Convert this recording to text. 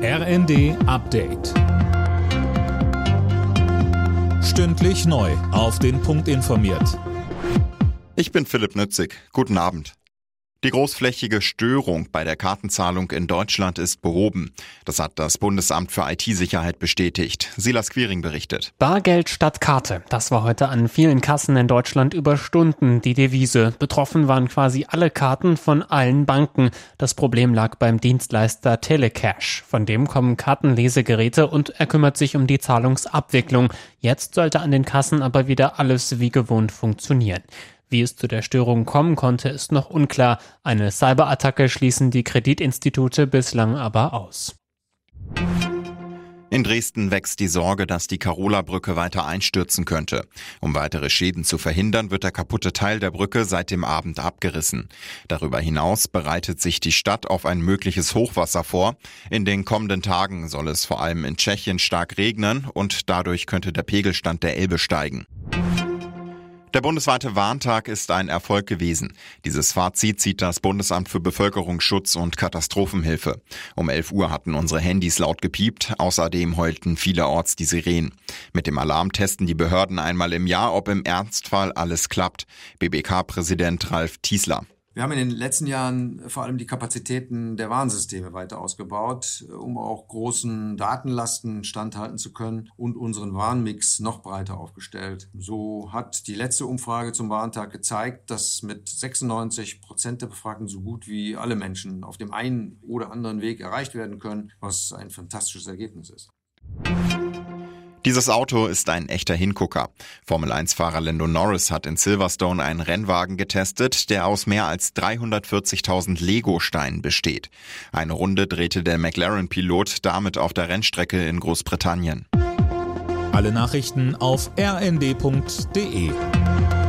RND Update. Stündlich neu auf den Punkt informiert. Ich bin Philipp Nützig. Guten Abend. Die großflächige Störung bei der Kartenzahlung in Deutschland ist behoben. Das hat das Bundesamt für IT-Sicherheit bestätigt. Silas Quiring berichtet. Bargeld statt Karte. Das war heute an vielen Kassen in Deutschland über Stunden die Devise. Betroffen waren quasi alle Karten von allen Banken. Das Problem lag beim Dienstleister Telecash. Von dem kommen Kartenlesegeräte und er kümmert sich um die Zahlungsabwicklung. Jetzt sollte an den Kassen aber wieder alles wie gewohnt funktionieren. Wie es zu der Störung kommen konnte, ist noch unklar. Eine Cyberattacke schließen die Kreditinstitute bislang aber aus. In Dresden wächst die Sorge, dass die Karola-Brücke weiter einstürzen könnte. Um weitere Schäden zu verhindern, wird der kaputte Teil der Brücke seit dem Abend abgerissen. Darüber hinaus bereitet sich die Stadt auf ein mögliches Hochwasser vor. In den kommenden Tagen soll es vor allem in Tschechien stark regnen und dadurch könnte der Pegelstand der Elbe steigen. Der bundesweite Warntag ist ein Erfolg gewesen. Dieses Fazit zieht das Bundesamt für Bevölkerungsschutz und Katastrophenhilfe. Um 11 Uhr hatten unsere Handys laut gepiept, außerdem heulten vielerorts die Sirenen. Mit dem Alarm testen die Behörden einmal im Jahr, ob im Ernstfall alles klappt. BBK-Präsident Ralf Tiesler. Wir haben in den letzten Jahren vor allem die Kapazitäten der Warnsysteme weiter ausgebaut, um auch großen Datenlasten standhalten zu können und unseren Warnmix noch breiter aufgestellt. So hat die letzte Umfrage zum Warntag gezeigt, dass mit 96% der Befragten so gut wie alle Menschen auf dem einen oder anderen Weg erreicht werden können, was ein fantastisches Ergebnis ist. Dieses Auto ist ein echter Hingucker. Formel-1-Fahrer Lando Norris hat in Silverstone einen Rennwagen getestet, der aus mehr als 340.000 Lego-Steinen besteht. Eine Runde drehte der McLaren-Pilot damit auf der Rennstrecke in Großbritannien. Alle Nachrichten auf rnd.de.